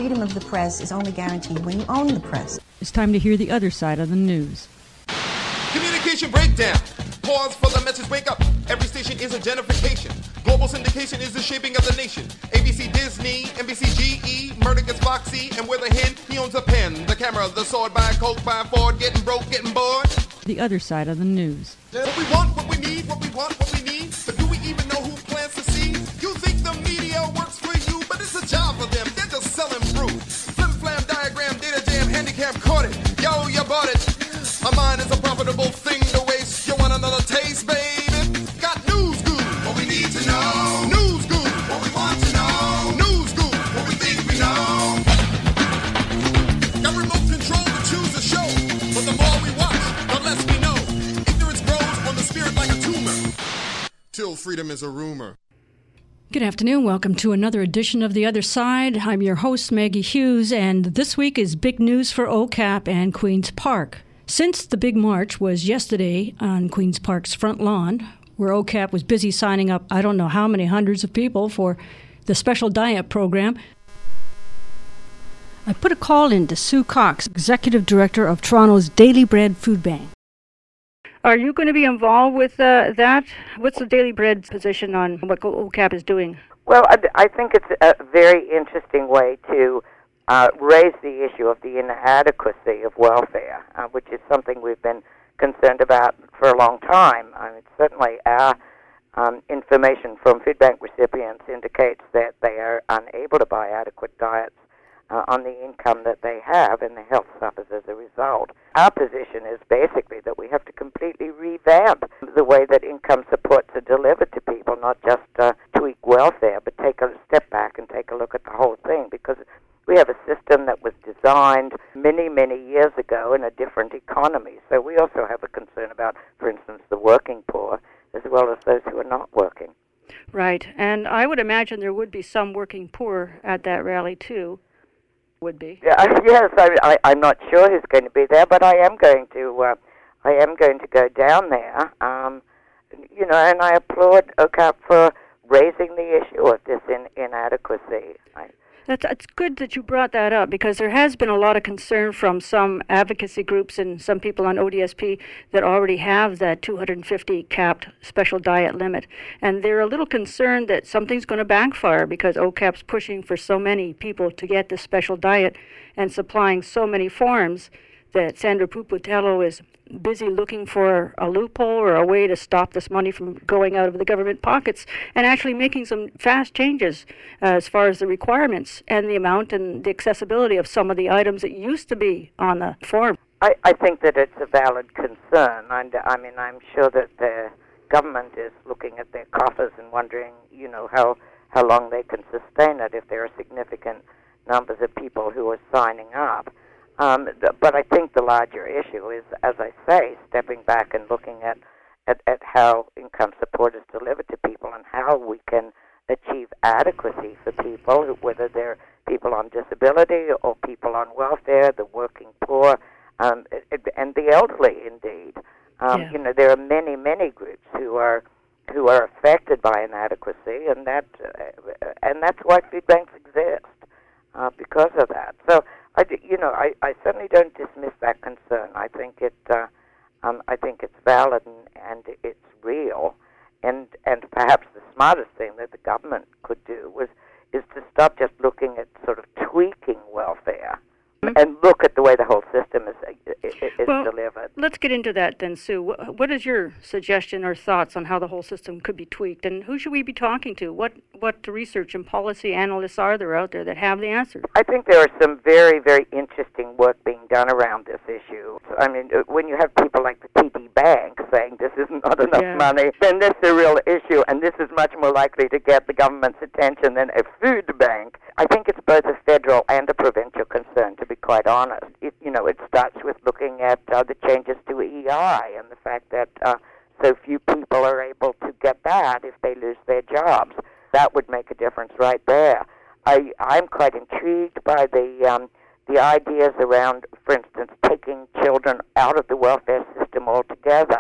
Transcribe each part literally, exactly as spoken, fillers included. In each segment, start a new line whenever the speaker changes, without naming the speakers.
freedom of the press is only guaranteed when you own the press.
It's time to hear the other side of the news.
Communication breakdown. Pause for the message, wake up. Every station is a gentrification. Global syndication is the shaping of the nation. A B C Disney, N B C G E, Murdoch gets Foxy, and with a hen, he owns a pen. The camera, the sword, by a Coke, by a Ford, getting broke, getting bored.
The other side of the news.
What we want, what we need, what we want, what we need. But do we even know who plants the seed? You think the media works for you, but it's a job for them. They're just selling fruit. Flim flam diagram, data jam, handicap caught it. Yo, you bought it. My mind is a profitable thing to waste. You want another taste, baby? Got news good, what we need to know. News good, what we want to know. News good, what we think we know. Got remote control to choose a show. But the more we watch, the less we know. Ignorance grows on the spirit like a tumor. Till freedom is a rumor.
Good afternoon. Welcome to another edition of The Other Side. I'm your host, Maggie Hughes, and this week is big news for O C A P and Queen's Park. Since the big march was yesterday on Queen's Park's front lawn, where O C A P was busy signing up I don't know how many hundreds of people for the special diet program, I put a call in to Sue Cox, Executive Director of Toronto's Daily Bread Food Bank. Are you going to be involved with uh, that? What's the Daily Bread position on what O C A P is doing?
Well, I, I think it's a very interesting way to uh, raise the issue of the inadequacy of welfare, uh, which is something we've been concerned about for a long time. I mean, certainly our um, information from food bank recipients indicates that they are unable to buy adequate diets uh, on the income that they have, and their health suffers as a result. Our position is basically that we have to completely revamp the way that income supports are delivered to people, not just uh, tweak welfare, but take a step back and take a look at the whole thing, because we have a system that was designed many, many years ago in a different economy. So we also have a concern about, for instance, the working poor, as well as those who are not working.
Right, and I would imagine there would be some working poor at that rally, too. Would be.
Yeah, yes, I, I, I'm not sure who's going to be there, but I am going to. Uh, I am going to go down there. Um, you know, and I applaud O C A P for raising the issue of this in, inadequacy. I,
That's it's good that you brought that up, because there has been a lot of concern from some advocacy groups and some people on O D S P that already have that two hundred fifty capped special diet limit, and they're a little concerned that something's going to backfire because O C A P's pushing for so many people to get this special diet and supplying so many forms that Sandra Pupatello is busy looking for a loophole or a way to stop this money from going out of the government pockets, and actually making some fast changes uh, as far as the requirements and the amount and the accessibility of some of the items that used to be on the form.
I, I think that it's a valid concern. And, I mean, I'm sure that the government is looking at their coffers and wondering, you know, how, how long they can sustain it if there are significant numbers of people who are signing up. Um, but I think the larger issue is, as I say, stepping back and looking at, at, at how income support is delivered to people and how we can achieve adequacy for people, whether they're people on disability or people on welfare, the working poor, um, and the elderly, indeed. Um,
yeah.
You know, there are many, many groups who are who are affected by inadequacy, and that uh, and that's why food banks exist, uh, because of that. So. I, you know, I, I certainly don't dismiss that concern. I think it, uh, um, I think it's valid and, and it's real, and and perhaps the smartest thing that the government could do was is to stop just looking at sort of tweaking welfare, mm-hmm. and look at the way the whole system is is, is
well,
delivered.
Let's get into that then, Sue. What is your suggestion or thoughts on how the whole system could be tweaked, and who should we be talking to? What what research and policy analysts are there out there that have the answers?
I think there are some very, very interesting work being done around this issue. I mean, when you have people like the T D Bank saying this is not enough
yeah.
money, then this is a real issue, and this is much more likely to get the government's attention than a food bank. I think it's both a federal and a provincial concern, to be quite honest. It, you know, it starts with looking at uh, the changes to E I and the fact that uh, so few people are able to get that if they lose their jobs. That would make a difference right there. I, I'm quite intrigued by the um, the ideas around, for instance, taking children out of the welfare system altogether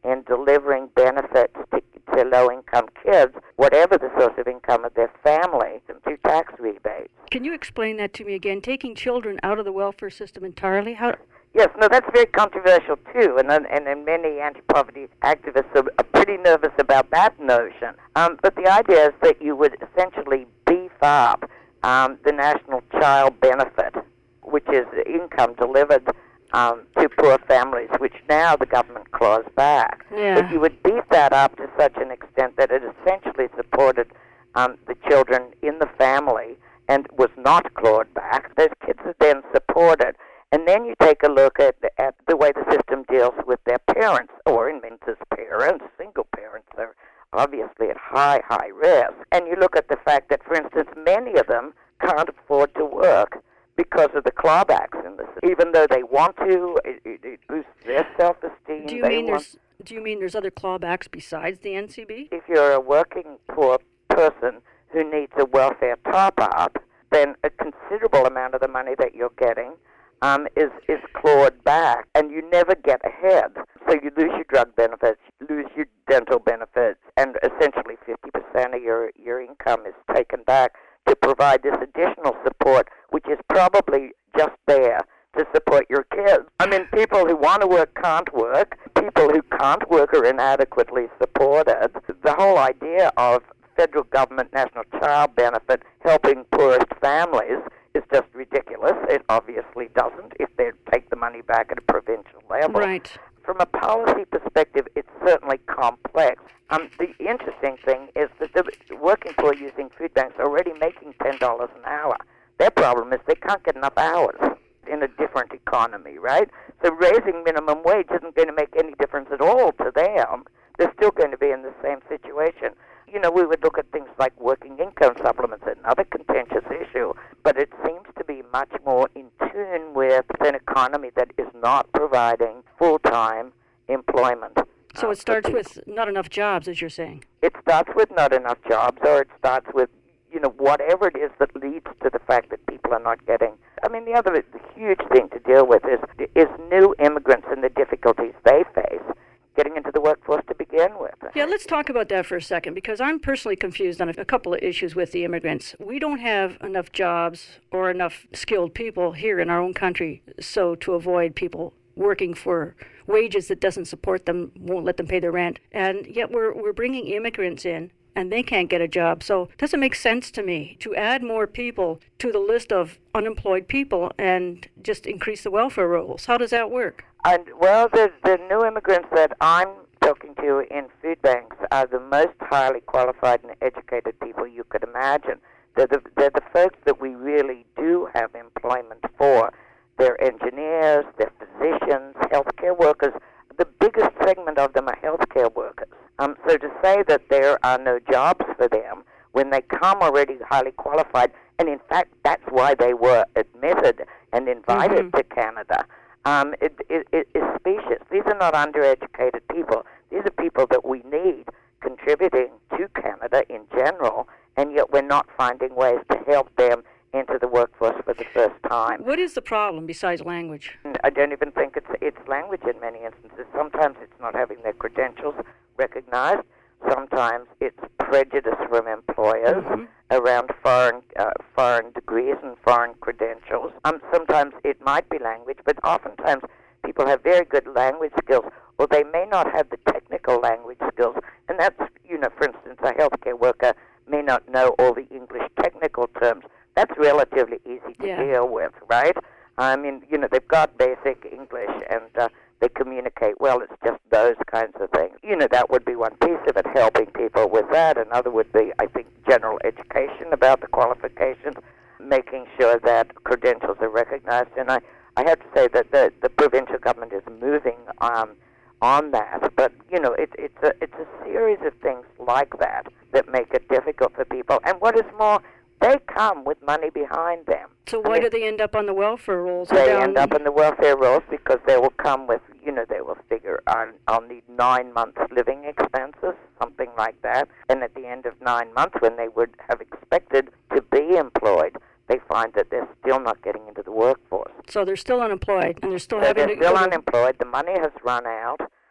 in delivering benefits to, to low-income kids, whatever the source of income of their family, through tax rebates.
Can you explain that to me again? Taking children out of the welfare system entirely? How?
Yes, no, that's very controversial too, and and, and many anti-poverty activists are, are pretty nervous about that notion. Um, but the idea is that you would essentially beef up um, the National Child Benefit, which is income delivered um, to poor families, which now the government claws back.
Yeah.
But you would beef that up to such an extent that it essentially supported um, the children in the family and was not clawed back. Those kids are then supported. And then you take a look at the, at the way the system deals with their parents, or in Minta's parents, single parents are obviously at high, high risk. And you look at the fact that, for instance, many of them can't afford to work because of the clawbacks in the system. Even though they want to, it, it, it boosts their self-esteem.
Do you
they
mean
want,
there's Do you mean there's other clawbacks besides the N C B?
If you're a working poor person who needs a welfare top-up, then a considerable amount of the money that you're getting Um, is, is clawed back, and you never get ahead. So you lose your drug benefits, you lose your dental benefits, and essentially fifty percent of your, your income is taken back to provide this additional support, which is probably just there to support your kids. I mean, people who want to work can't work. People who can't work are inadequately supported. The whole idea of federal government national child benefit helping poorest families is just ridiculous. It obviously doesn't if they take the money back at a provincial level.
Right.
From a policy perspective, it's certainly complex. Um, the interesting thing is that the working poor using food banks are already making ten dollars an hour. Their problem is they can't get enough hours in a different economy, right? So raising minimum wage isn't going to make any difference at all to them. They're still going to be in the same situation. You know, we would look at things like working income supplements, another contentious issue, but it seems to be much more in tune with an economy that is not providing full-time employment.
So
uh,
it starts with not enough jobs, as you're saying.
It starts with not enough jobs, or it starts with, you know, whatever it is that leads to the fact that people are not getting. I mean, the other the huge thing to deal with is is new immigrants and the difficulties they face getting into the workforce to begin with.
Yeah, let's talk about that for a second, because I'm personally confused on a couple of issues with the immigrants. We don't have enough jobs or enough skilled people here in our own country, so to avoid people working for wages that doesn't support them, won't let them pay their rent, and yet we're we're bringing immigrants in and they can't get a job. So it doesn't make sense to me to add more people to the list of unemployed people and just increase the welfare rolls. How does that work?
And, well, the, the new immigrants that I'm talking to in food banks are the most highly qualified and educated people you could imagine. They're the, they're the folks that we really do have employment for. They're engineers, they're physicians, healthcare workers. The biggest segment of them are healthcare workers. Um, so to say that there are no jobs for them when they come already highly qualified, and in fact that's why they were admitted and invited
mm-hmm.
to Canada, um, it, it, it is specious. These are not undereducated people. These are people that we need contributing to Canada in general, and yet we're not finding ways to help them into the workforce for the first time.
What is the problem besides language?
I don't even think it's it's language in many instances. Sometimes it's not having their credentials recognized. Sometimes it's prejudice from employers
mm-hmm.
around foreign uh, foreign degrees and foreign credentials. Um, sometimes it might be language, but oftentimes people have very good language skills, or they may not have the technical language skills. And that's, you know, for instance, a healthcare worker may not know all the English technical terms. That's relatively easy to
yeah.
deal with, right? I mean, you know, they've got basic English and uh, they communicate well. It's just those kinds of things. You know, that would be one piece of it, helping people with that. Another would be, I think, general education about the qualifications, making sure that credentials are recognized. And I, I have to say that the, the provincial government is moving um, on that. But, you know, it, it's, a, it's a series of things like that that make it difficult for people. And what is more, they come with money behind them.
So why
I mean,
do they end up on the welfare rolls?
They
down?
end up in the welfare rolls because they will come with, you know, they will figure, I'll, I'll need nine months living expenses, something like that. And at the end of nine months, when they would have expected to be employed, they find that they're still not getting into the workforce.
So they're still unemployed, and they're still
So
having
they're
to
still
go to-
unemployed. The money has run out. The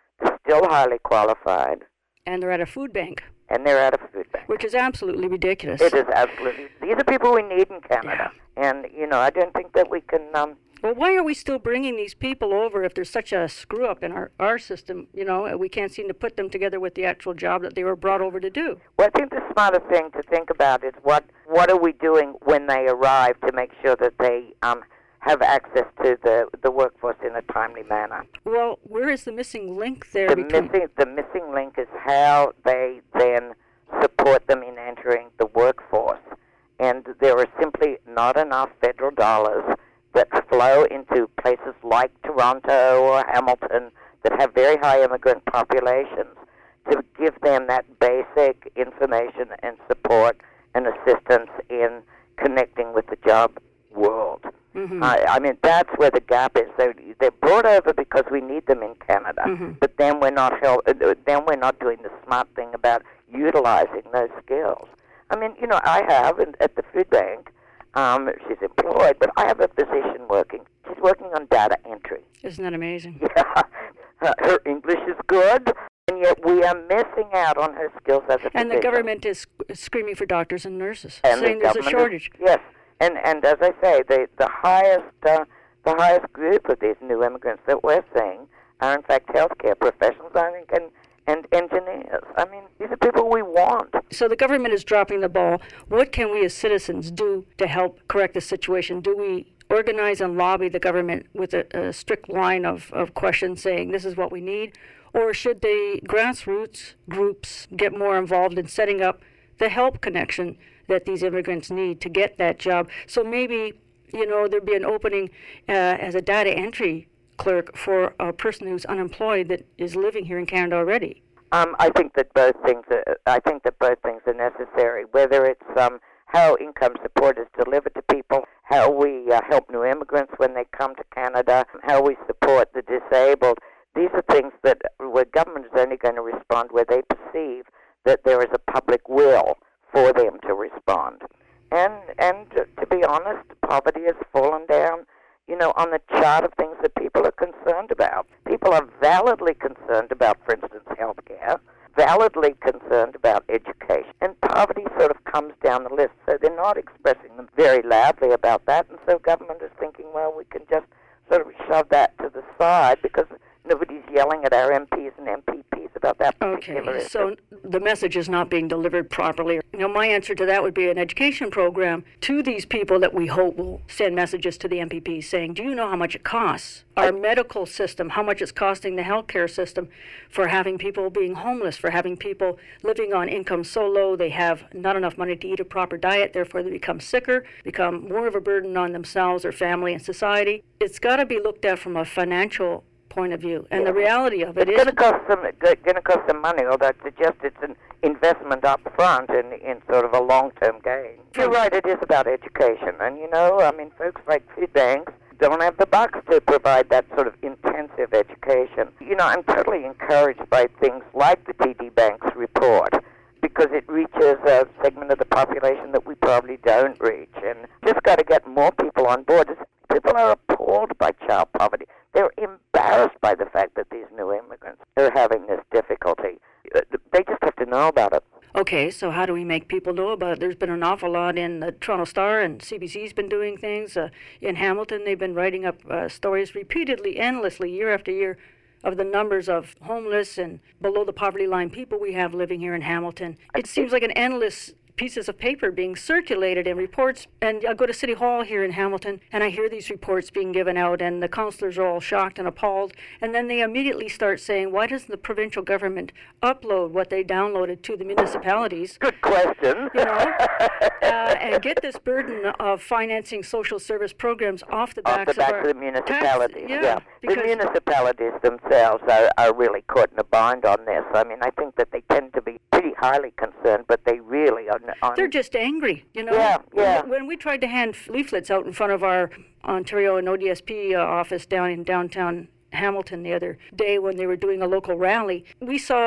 still highly qualified.
And they're at a food bank.
And they're at a food bank.
Which is absolutely ridiculous.
It is absolutely. These are people we need in Canada. Yeah. And, you know, I don't think that we can... Um,
well, why are we still bringing these people over if there's such a screw-up in our, our system? You know, we can't seem to put them together with the actual job that they were brought over to do.
Well, I think the smarter thing to think about is what, what are we doing when they arrive to make sure that they... Um, have access to the, the workforce in a timely manner.
Well, where is the missing link there?
The
between...
missing the missing link is how they then support them in entering the workforce. And there are simply not enough federal dollars that flow into places like Toronto or Hamilton that have very high immigrant populations to give them that basic information and support and assistance in connecting with the job world. Mm-hmm. Uh, I mean, that's where the gap is. They're, they're brought over because we need them in Canada, mm-hmm. but then we're not help, then we're not doing the smart thing about utilizing those skills. I mean, you know, I have at the food bank. Um, she's employed, but I have a physician working. She's working on data entry.
Isn't that amazing?
Yeah, her English is good, and yet we are missing out on her skills as a physician.
And the government is screaming for doctors and nurses,
and
saying
the
there's a shortage.
Is, yes. And and as I say, the the highest uh, the highest group of these new immigrants that we're seeing are in fact healthcare professionals, I think, and and engineers. I mean, these are people we want.
So the government is dropping the ball. What can we as citizens do to help correct the situation? Do we organize and lobby the government with a, a strict line of, of questions saying this is what we need? Or should the grassroots groups get more involved in setting up the help connection that these immigrants need to get that job? So maybe, you know, there'd be an opening uh, as a data entry clerk for a person who's unemployed that is living here in Canada already.
Um, I think that both things. Are, I think that both things are necessary. Whether it's um, how income support is delivered to people, how we uh, help new immigrants when they come to Canada, how we support the disabled. These are things that where government is only going to respond where they perceive that there is a public will for them to respond. And and to be honest, poverty has fallen down, you know, on the chart of things that people are concerned about. People are validly concerned about, for instance, health care, validly concerned about education, and poverty sort of comes down the list. So they're not expressing them very loudly about that, and so government is thinking, well, we can just sort of shove that to the side because nobody's yelling at our M Ps and M P Ps about that particular
issue.
Okay,
so the message is not being delivered properly. You know, my answer to that would be an education program to these people that we hope will send messages to the M P Ps saying, do you know how much it costs? Our I, medical system, how much it's costing the healthcare system for having people being homeless, for having people living on income so low they have not enough money to eat a proper diet, therefore they become sicker, become more of a burden on themselves, their family, and society. It's got to be looked at from a financial point of view, and yeah. the reality of it
it's
is
going to cost some going to cost some money, although I suggest it's an investment up front in, in sort of a long-term gain. You're right, it is about education, and you know, I mean, folks like food banks don't have the bucks to provide that sort of intensive education. You know, I'm totally encouraged by things like the T D Banks report, because it reaches a segment of the population that we probably don't reach, and just got to get more people on board. People are appalled by child poverty. They're embarrassed by the fact that these new immigrants are having this difficulty. They just have to know about it.
Okay, so how do we make people know about it? There's been an awful lot in the Toronto Star, and C B C's been doing things. Uh, in Hamilton, they've been writing up uh, stories repeatedly, endlessly, year after year, of the numbers of homeless and below the poverty line people we have living here in Hamilton. It seems like an endless pieces of paper being circulated and reports, and I go to City Hall here in Hamilton and I hear these reports being given out, and the councillors are all shocked and appalled, and then they immediately start saying, why doesn't the provincial government upload what they downloaded to the municipalities?
Good question.
You know, uh, and get this burden of financing social service programs off the backs
off the back
of,
of the municipalities.
Tax, yeah,
yeah. The municipalities themselves are, are really caught in a bind on this. I mean, I think that they tend to be pretty highly concerned, but they really are. On
They're just angry, you know.
Yeah, yeah.
When, when we tried to hand leaflets out in front of our Ontario and O D S P uh, office down in downtown Hamilton the other day when they were doing a local rally, we saw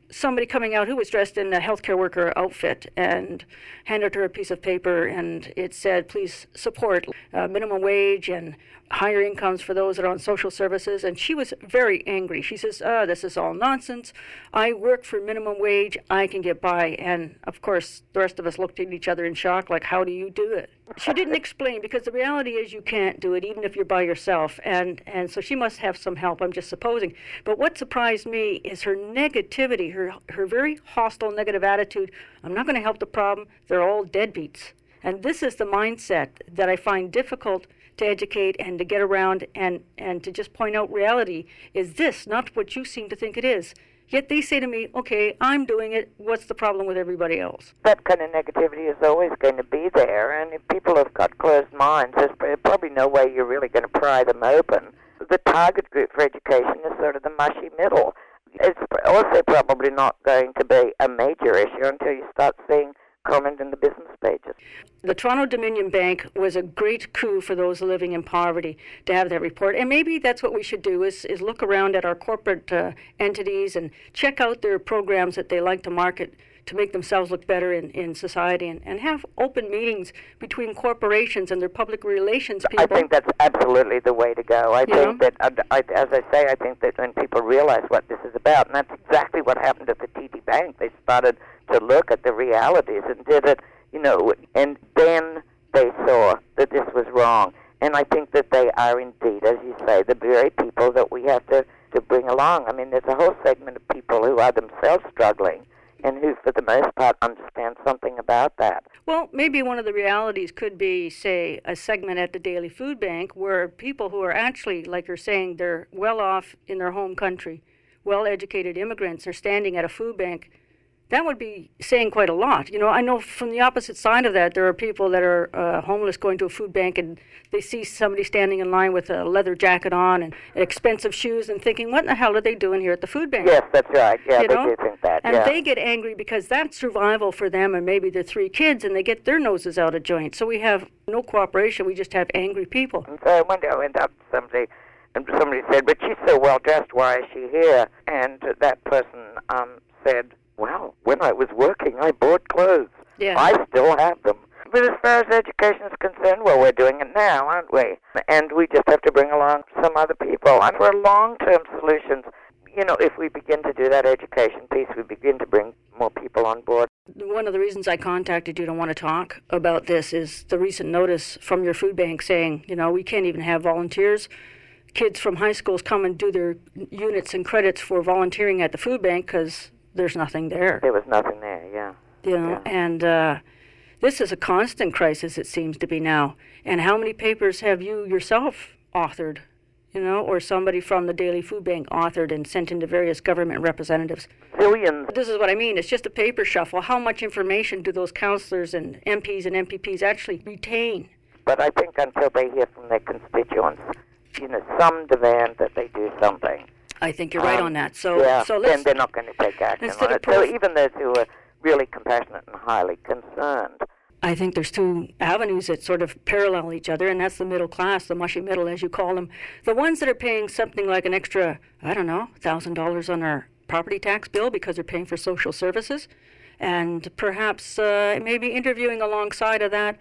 somebody coming out who was dressed in a healthcare worker outfit and handed her a piece of paper, and it said, please support uh, minimum wage and higher incomes for those that are on social services. And she was very angry. She says, oh, this is all nonsense. I work for minimum wage. I can get by. And, of course, the rest of us looked at each other in shock, like, how do you do it? She didn't explain, because the reality is you can't do it, even if you're by yourself. And, and so she must have some help, I'm just supposing. But what surprised me is her negativity, her, her very hostile, negative attitude. I'm not going to help the problem. They're all deadbeats. And this is the mindset that I find difficult to educate and to get around and, and to just point out reality is this, not what you seem to think it is. Yet they say to me, okay, I'm doing it. What's the problem with everybody else?
That kind of negativity is always going to be there. And if people have got closed minds, there's probably no way you're really going to pry them open. The target group for education is sort of the mushy middle. It's also probably not going to be a major issue until you start seeing comment in the business pages.
The Toronto Dominion Bank was a great coup for those living in poverty to have that report. And maybe that's what we should do is, is look around at our corporate uh, entities and check out their programs that they like to market to make themselves look better in, in society, and, and have open meetings between corporations and their public relations people.
I think that's absolutely the way to go. I
You
think
know?
that, I, as I say, I think that when people realize what this is about, and that's exactly what happened at the T D Bank, they started to look at the realities and did it, you know, and then they saw that this was wrong. And I think that they are indeed, as you say, the very people that we have to, to bring along. I mean, there's a whole segment of people who are themselves struggling and who, for the most part, understand something about that.
Well, maybe one of the realities could be, say, a segment at the Daily Food Bank where people who are actually, like you're saying, they're well off in their home country, well-educated immigrants are standing at a food bank. That would be saying quite a lot. You know, I know from the opposite side of that, there are people that are uh, homeless going to a food bank and they see somebody standing in line with a leather jacket on and expensive shoes and thinking, what in the hell are they doing here at the food bank?
Yes, that's right. Yeah,
You
they
know?
do think that.
And
yeah.
they get angry because that's survival for them and maybe their three kids, and they get their noses out of joint. So we have no cooperation. We just have angry people.
And so one day I went up to somebody, and somebody said, but she's so well dressed, why is she here? And that person um, said, well, when I was working, I bought clothes.
Yeah.
I still have them. But as far as education is concerned, well, we're doing it now, aren't we? And we just have to bring along some other people. And for long-term solutions, you know, if we begin to do that education piece, we begin to bring more people on board.
One of the reasons I contacted you to want to talk about this is the recent notice from your food bank saying, you know, we can't even have volunteers. Kids from high schools come and do their units and credits for volunteering at the food bank because there's nothing there.
There was nothing there, yeah.
You know,
Yeah.
and uh, this is a constant crisis, it seems to be now. And how many papers have you yourself authored, you know, or somebody from the Daily Food Bank authored and sent into various government representatives?
Zillions.
This is what I mean. It's just a paper shuffle. How much information do those councillors and M Ps and M P Ps actually retain?
But I think until they hear from their constituents, you know, some demand that they do something.
I think you're right
Um,
on that. So,
yeah,
so
then
let's,
they're not going to take action
instead
on
of
it. So
prof-
even those who are really compassionate and highly concerned.
I think there's two avenues that sort of parallel each other, and that's the middle class, the mushy middle, as you call them. The ones that are paying something like an extra, I don't know, one thousand dollars on their property tax bill because they're paying for social services, and perhaps uh, maybe interviewing alongside of that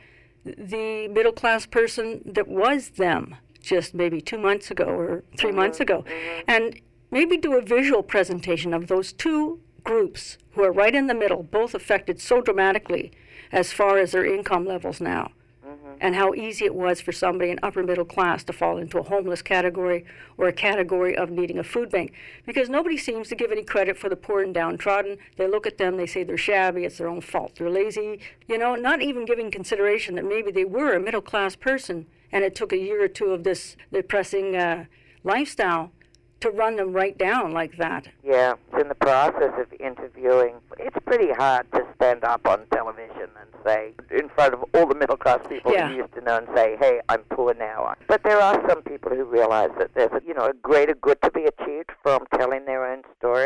the middle class person that was them just maybe two months ago or three months ago, and maybe do a visual presentation of those two groups who are right in the middle, both affected so dramatically as far as their income levels now, and how easy it was for somebody in upper middle class to fall into a homeless category or a category of needing a food bank. Because nobody seems to give any credit for the poor and downtrodden. They look at them, they say they're shabby, it's their own fault, they're lazy, you know, not even giving consideration that maybe they were a middle class person and it took a year or two of this depressing uh, lifestyle to run them right down like that.
Yeah, in the process of interviewing, it's pretty hard to stand up on television and say, in front of all the middle-class people
Yeah.
you used to know and say, hey, I'm poor now. But there are some people who realize that there's a, you know, a greater good to be achieved from telling their own story.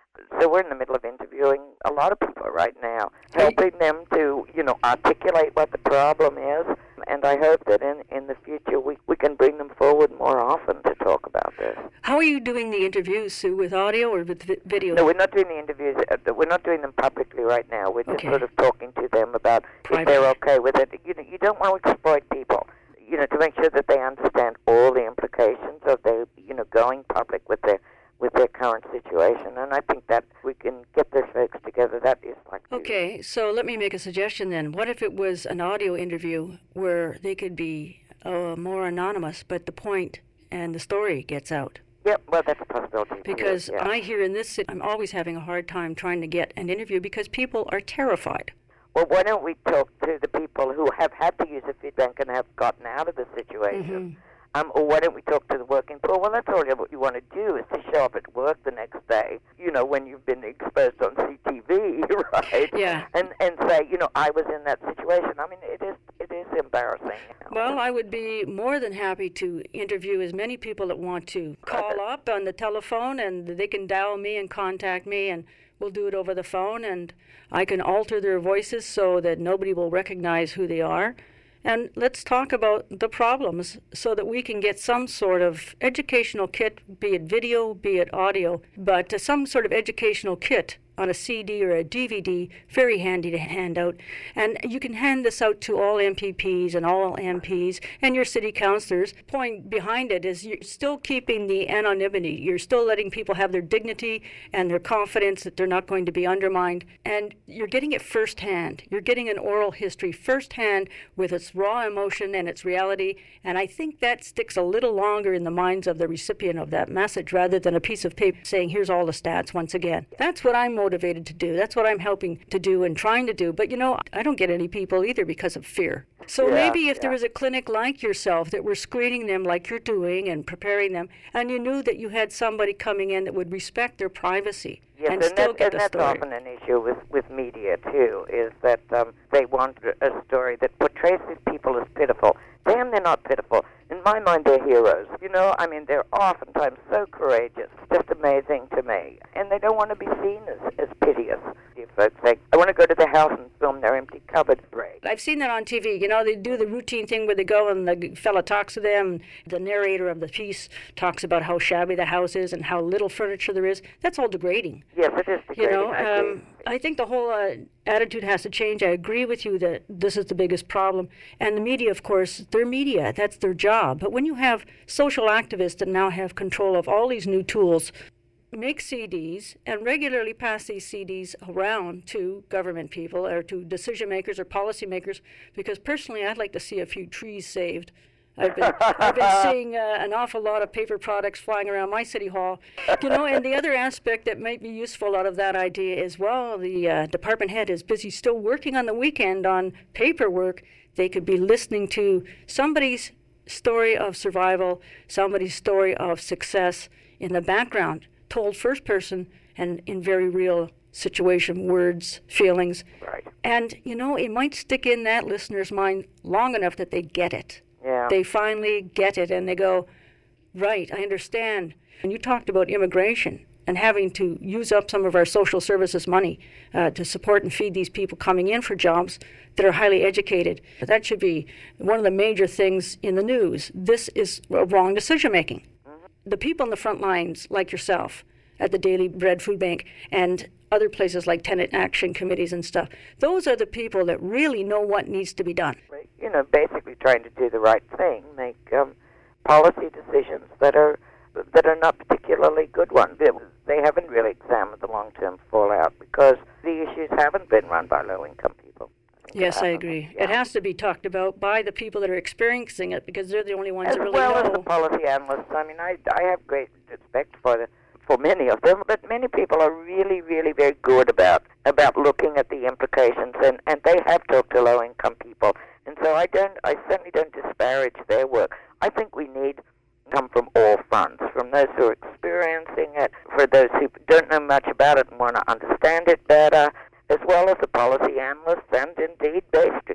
So we're in the middle of interviewing a lot of people right now, helping them to, you know, articulate what the problem is. And I hope that in, in the future we, we can bring them forward more often to talk about this.
How are you doing the interviews, Sue, with audio or with vi- video?
No, we're not doing the interviews. Uh, we're not doing them publicly right now. We're just
Okay.
sort of talking to them about
Private.
if they're okay with it. You know, you don't want to exploit people. You know, to make sure that they understand all the implications of their, you know, going public with their with their current situation. And I think that we can get those folks together. That is like
Okay, so let me make a suggestion then. What if it was an audio interview where they could be uh, more anonymous, but the point and the story gets out?
Yep, well, that's a possibility. too,
Because
yeah.
I hear in this city, I'm always having a hard time trying to get an interview because people are terrified.
Well, why don't we talk to the people who have had to use a feed bank and have gotten out of the situation?
Mm-hmm.
Um, or why don't we talk to the working poor? Well, that's all you, what you want to do is to show up at work the next day, you know, when you've been exposed on C T V, right?
Yeah.
And and say, you know, I was in that situation. I mean, it is it is embarrassing.
Well, I would be more than happy to interview as many people that want to call up on the telephone, and they can dial me and contact me, and we'll do it over the phone, and I can alter their voices so that nobody will recognize who they are. And let's talk about the problems so that we can get some sort of educational kit, be it video, be it audio, but uh, some sort of educational kit on a C D or a D V D, very handy to hand out. And you can hand this out to all M P Ps and all M Ps and your city councillors. The point behind it is you're still keeping the anonymity. You're still letting people have their dignity and their confidence that they're not going to be undermined. And you're getting it firsthand. You're getting an oral history firsthand with its raw emotion and its reality. And I think that sticks a little longer in the minds of the recipient of that message rather than a piece of paper saying, here's all the stats once again. That's what I'm motivated to do. That's what I'm helping to do and trying to do. But, you know, I don't get any people either because of fear. So
Yeah,
maybe if
yeah.
there was a clinic like yourself that were screening them like you're doing and preparing them, and you knew that you had somebody coming in that would respect their privacy
Yes,
and
and,
still
that,
get
and
the
that's
story.
often an issue with, with media, too, is that um, they want a story that portrays these people as pitiful. Damn, they're not pitiful. In my mind, they're heroes. You know, I mean, they're oftentimes so courageous. It's just amazing to me. And they don't want to be seen as, as piteous. You folks say, I want to go to the house and film their empty cupboard. Great.
I've seen that on T V. You know, they do the routine thing where they go and the fella talks to them. The narrator of the piece talks about how shabby the house is and how little furniture there is. That's all degrading.
Yes, it is
You
degrading.
know,
I agree.
um, I think the whole uh, attitude has to change. I agree with you that this is the biggest problem. And the media, of course, they're media. That's their job. But when you have social activists that now have control of all these new tools, make C Ds and regularly pass these C Ds around to government people or to decision makers or policy makers, because personally I'd like to see a few trees saved. I've been, I've been seeing uh, an awful lot of paper products flying around my city hall. You know, and the other aspect that might be useful out of that idea is, well, the uh, department head is busy still working on the weekend on paperwork. They could be listening to somebody's story of survival, somebody's story of success in the background, told first person and in very real situation, words, feelings.
Right.
And, you know, it might stick in that listener's mind long enough that they get it.
Yeah.
They finally get it and they go, right, I understand. And you talked about immigration and having to use up some of our social services money uh, to support and feed these people coming in for jobs that are highly educated. That should be one of the major things in the news. This is wrong decision making. Mm-hmm. The people in the front lines, like yourself, at the Daily Bread Food Bank and other places like tenant action committees and stuff, those are the people that really know what needs to be done.
You know, basically trying to do the right thing, make um, policy decisions that are that are not particularly good ones. They, they haven't really examined the long-term fallout because the issues haven't been run by low-income people. I
Yes, I
happens.
agree.
Yeah.
It has to be talked about by the people that are experiencing it because they're the only ones
As
that really
well
know.
as the policy analysts. I mean, I, I have great respect for the, for many of them, but many people are really, really very good about about looking at the implications, and, and they have talked to low-income people. And so I don't, I certainly don't disparage their work. I think we need come from all fronts, from those who are experiencing it, for those who don't know much about it and want to understand it better, as well as the policy analysts and indeed Bay Street.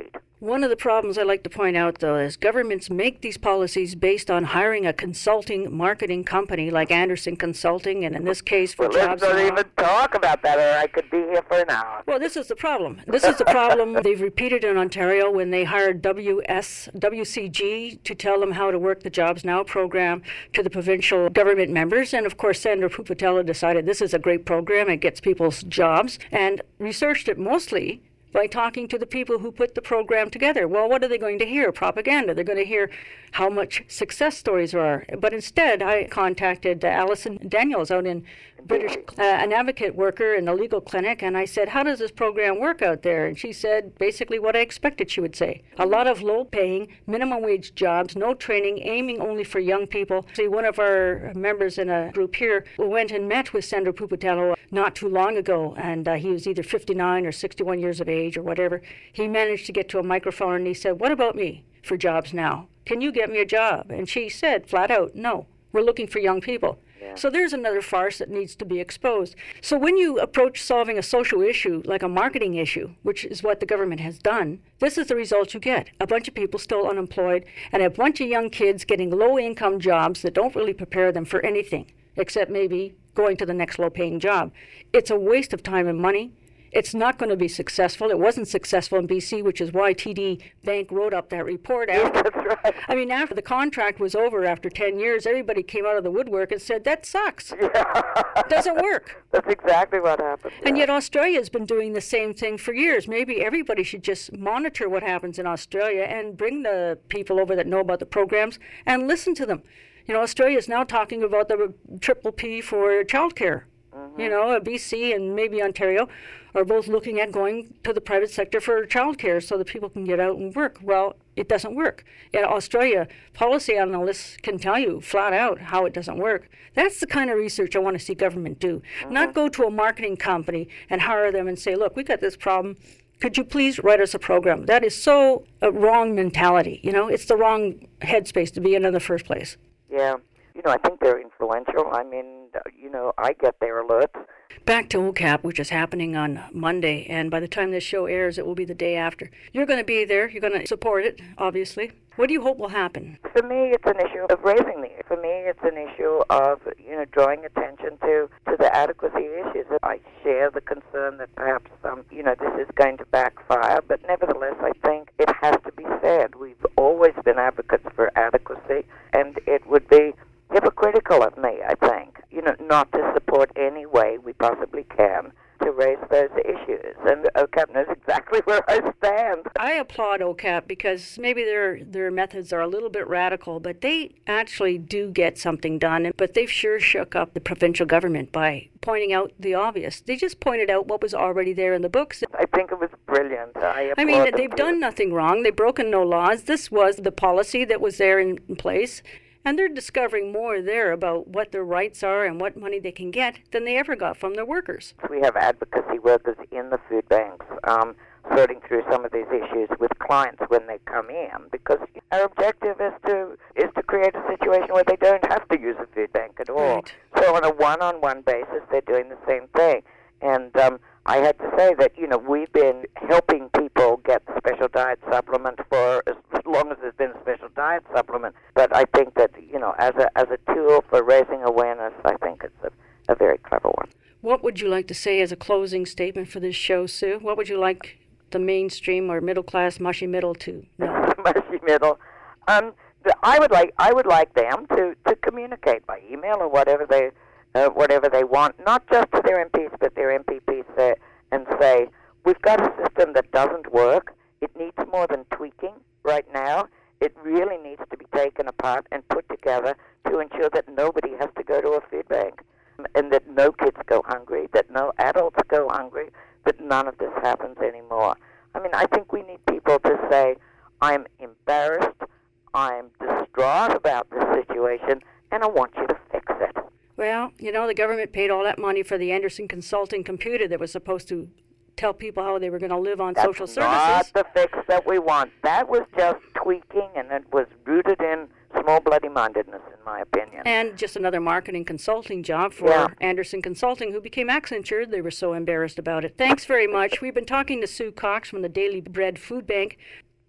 One of the problems I like to point out, though, is governments make these policies based on hiring a consulting marketing company like Anderson Consulting, and in this case for
well,
Jobs
let's not
Now.
even talk about that, or I could be here for an hour.
Well, this is the problem. This is the problem they've repeated in Ontario when they hired W S, W C G to tell them how to work the Jobs Now program to the provincial government members. And, of course, Senator Pupatella decided this is a great program. It gets people's jobs, and researched it mostly by talking to the people who put the program together. Well, what are they going to hear? Propaganda. They're going to hear how much success stories there are. But instead, I contacted uh, Alison Daniels out in British, uh, an advocate worker in a legal clinic, and I said, how does this program work out there? And she said basically what I expected she would say. A lot of low-paying, minimum-wage jobs, no training, aiming only for young people. See, one of our members in a group here went and met with Senator Pupatella not too long ago, and uh, he was either fifty-nine or sixty-one years of age or whatever. He managed to get to a microphone, and he said, what about me for Jobs Now? Can you get me a job? And she said flat out, no, we're looking for young people. Yeah. So there's another farce that needs to be exposed. So when you approach solving a social issue like a marketing issue, which is what the government has done, this is the result you get. A bunch of people still unemployed and a bunch of young kids getting low-income jobs that don't really prepare them for anything, except maybe going to the next low-paying job. It's a waste of time and money. It's not going to be successful. It wasn't successful in B C, which is why T D Bank wrote up that report. After,
That's right.
I mean, after the contract was over, after ten years, everybody came out of the woodwork and said, that sucks.
Yeah.
Doesn't work.
That's exactly what happened.
And
yeah.
yet Australia's been doing the same thing for years. Maybe everybody should just monitor what happens in Australia and bring the people over that know about the programs and listen to them. You know, Australia is now talking about the triple P for childcare. Mm-hmm. You know, B C and maybe Ontario are both looking at going to the private sector for childcare so that people can get out and work. Well, it doesn't work. In Australia, policy analysts can tell you flat out how it doesn't work. That's the kind of research I want to see government do. Mm-hmm. Not go to a marketing company and hire them and say, look, we got this problem. Could you please write us a program? That is so a wrong mentality. You know, it's the wrong headspace to be in in the first place.
Yeah. You know, I think they're influential. I mean, you know, I get their alerts.
Back to O C A P, which is happening on Monday, and by the time this show airs, it will be the day after. You're going to be there. You're going to support it, obviously. What do you hope will happen?
For me, it's an issue of raising the. For me, it's an issue of you know drawing attention to, to the adequacy issues. I share the concern that perhaps um, you know this is going to backfire, but nevertheless, I think it has to be said. We've always been advocates for adequacy, and it would be hypocritical of me, I think, you know, not to support any way we possibly can to raise those issues. And O C A P knows exactly where I stand.
I applaud O C A P because maybe their their methods are a little bit radical, but they actually do get something done. But they've sure shook up the provincial government by pointing out the obvious. They just pointed out what was already there in the books.
I think it was brilliant. I,
I mean,
them
they've
too.
done nothing wrong. They've broken no laws. This was the policy that was there in place. And they're discovering more there about what their rights are and what money they can get than they ever got from their workers.
We have advocacy workers in the food banks um, sorting through some of these issues with clients when they come in, because our objective is to is to create a situation where they don't have to use a food bank at all.
Right.
So on a one-on-one basis, they're doing the same thing. And um, I had to say that, you know, we've been helping people get the special diet supplement for as long as there's been a special diet supplement. But I think that, you know, as a as a tool for raising awareness, I think it's a, a very clever one.
What would you like to say as a closing statement for this show, Sue? What would you like the mainstream or middle-class mushy middle to know?
Mushy middle. Um, the, I would like I would like them to, to communicate by email or whatever they uh, whatever they want, not just to their M Ps, but their M P Ps, say, and say, we've got a system that doesn't work. It needs more than tweaking right now. It really needs to be taken apart and put together to ensure that nobody has to go to a food bank, and that no kids go hungry, that no adults go hungry, that none of this happens anymore. I mean, I think we need people to say, I'm embarrassed, I'm distraught about this situation, and I want you to fix it.
Well, you know, the government paid all that money for the Anderson Consulting computer that was supposed to tell people how they were going to live on
That's
social
not
services.
the fix that we want. That was just tweaking, and it was rooted in small bloody mindedness, in my opinion.
And just another marketing consulting job for
Yeah.
Anderson Consulting, who became Accenture. They were so embarrassed about it. Thanks very much. We've been talking to Sue Cox from the Daily Bread Food Bank.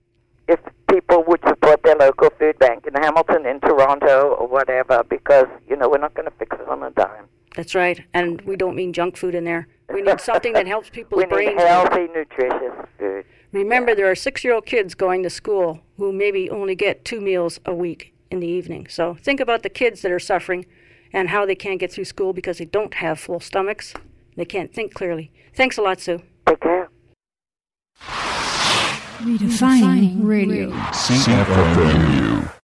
if people would support their local food bank in Hamilton, in Toronto, or whatever, because, you know, we're not going to fix it on a dime.
That's right, and we don't mean junk food in there. We need something that helps people's
we
brains.
We need healthy, nutritious food.
Remember,
yeah.
there are six-year-old kids going to school who maybe only get two meals a week in the evening. So think about the kids that are suffering and how they can't get through school because they don't have full stomachs. They can't think clearly. Thanks a lot, Sue.
Take care.
Redefining radio.
C F M U.